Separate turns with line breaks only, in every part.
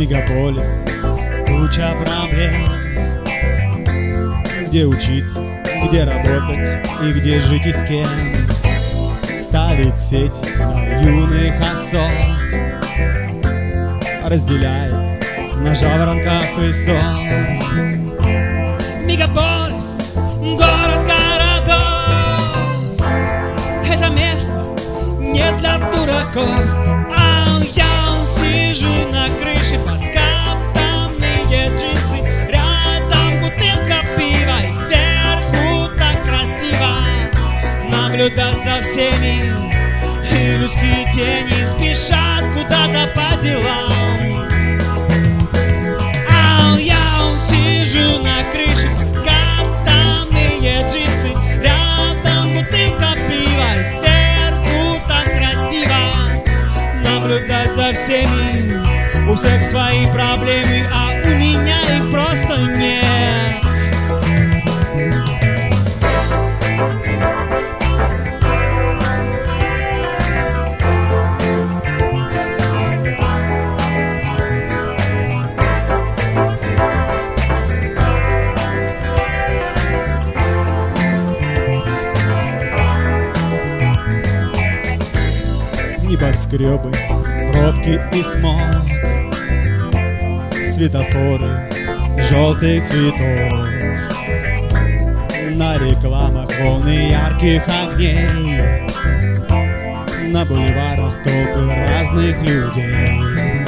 Мегаполис, куча проблем. Где учиться, где работать и где жить и с кем. Ставить сеть на юных отцов, разделяя на жаворонках и сов. Мегаполис, город городов, это место не для дураков. А я сижу на крыше, подкатанные джинсы, рядом бутылка пива, и сверху так красиво наблюдать за всеми. И людские тени спешат куда-то по делам. А я сижу на крыше, подкатанные джинсы, рядом бутылка пива, и сверху так красиво наблюдать за всеми. У всех свои проблемы, а у меня их просто нет. Небоскребы, пробки и смог, светофоры желтых цветов, на рекламах волны ярких огней, на бульварах толпы разных людей.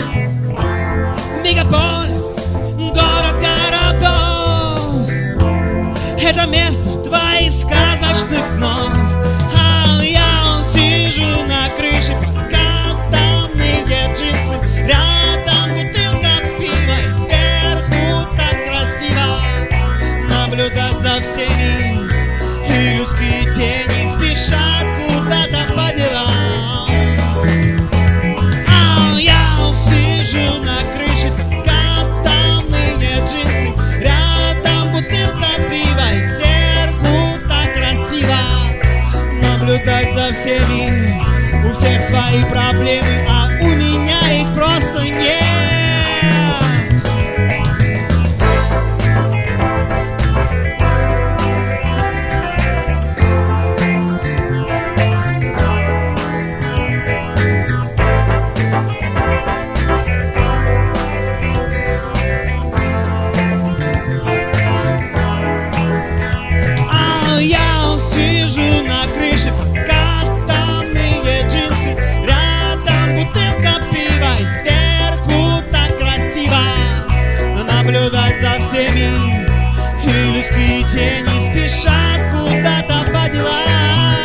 Мегаполис, город городов, это место твоих сказочных снов. А я сижу на крыше, подкатанные джинсы, рядом бутылка пива, и сверху так красиво наблюдать за всеми. И людские тени спешат куда-то по делам. А я сижу на крыше, подкатанные джинсы, рядом бутылка пива, и сверху так красиво наблюдать за всеми. У всех свои проблемы, а у меня их просто нет. А я сижу на крыше, подкатанные джинсы, рядом бутылка пива, и сверху так красиво наблюдать за всеми. И людские тени спешат куда-то по делам.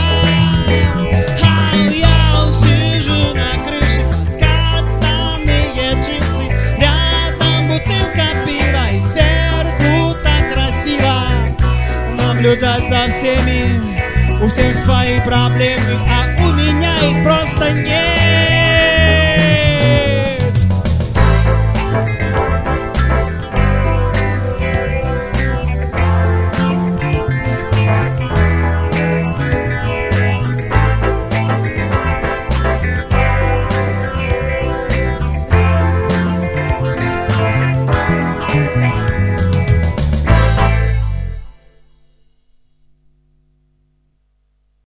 А я сижу на крыше, подкатанные джинсы, рядом бутылка пива, и сверху так красиво наблюдать за всеми. У всех свои проблемы, а у меня их просто нет.